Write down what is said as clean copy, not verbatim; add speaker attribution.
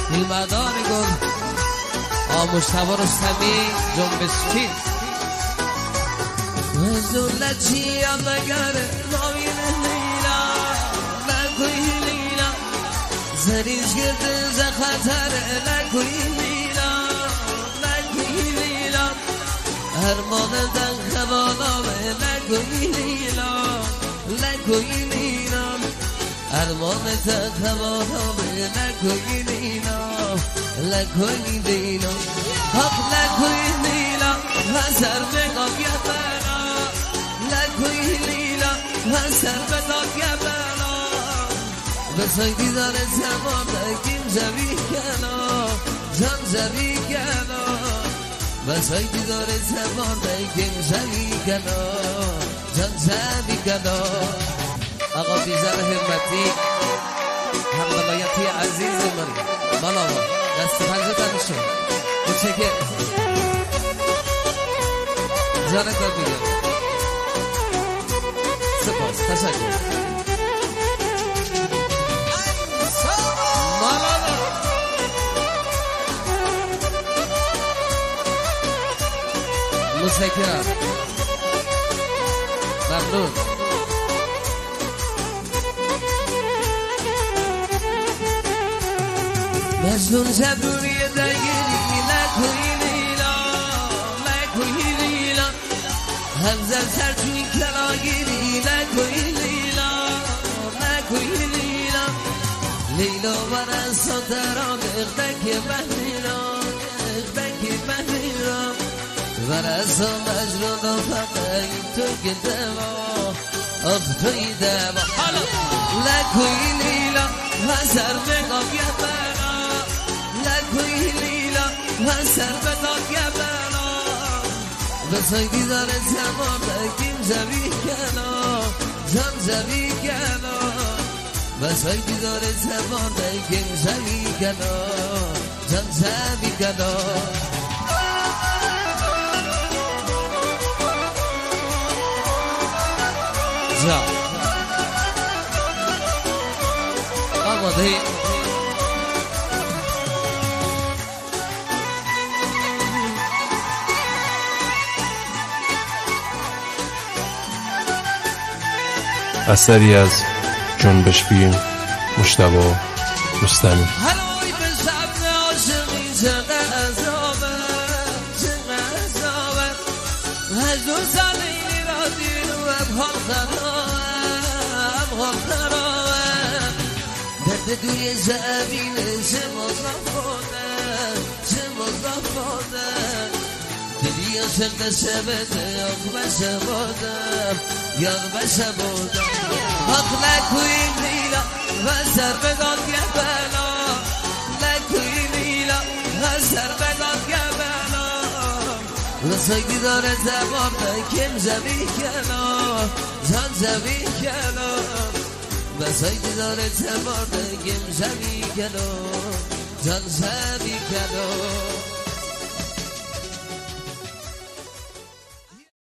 Speaker 1: مدار گل مجتبی رستمی جنبشچی زلچی مگر ناوین لیلا نکوی لیلا زریش گرد ز خطر نکوی لیلا نکوی لیلا هرمان دن خوانامه نکوی لیلا نکوی لیلا هرمان دن خوانامه نکوی لیلا نکوی لیلا حق نکوی لیلا هزار بگم یبنا نکوی لیلا هزار بگم یبنا بسای دیدار زمان دکیم زبی کنا جان زبی کنا بسای دیدار زمان دکیم زبی کنا جان زبی کنا آقا بیزار همتی همدلایتی عزیز من مالاوا دست پنجه تنشو متشکر جانت رو بگم سپاس تشکر مالاوا متشکرم ممنون مجنون زبوری دگیری نکوی لیلا نکوی لیلا همزر سرچوی کلاگیری نکوی لیلا نکوی لیلا لیلا برن صدران اغدک مهنیران اغدک مهنیران برن مجنون و فقه تو گدوا اخ توی دوا نکوی لیلا هزار بگم یبنا نکوی لیلا هزار بگم یبنا بسای دیدار زمان دکیم زبی کنا جان زبی کنا بسای دیدار زمان دکیم زبی کنا جان زبی کنا جا آماده
Speaker 2: اثری از جنبش فیلم مجتبی رستمی.
Speaker 1: هلوی به شب عاشقی چقدر عذابه چقدر عذابه هزار سال اینی را دیر و ابهام خرابه درد دوی زمینه چه مضافاده چه مضافاده دلی عاشق دسته بده آخ بشه بادم یار بشه بودم حق نکوی لیلا هزار بگم یبنا نکوی لیلا هزار بگم یبنا رسای دیدار زمان دکیم زبی کنا جان زبی کنا رسای دیدار زمان دکیم زبی کنا جان زبی کنا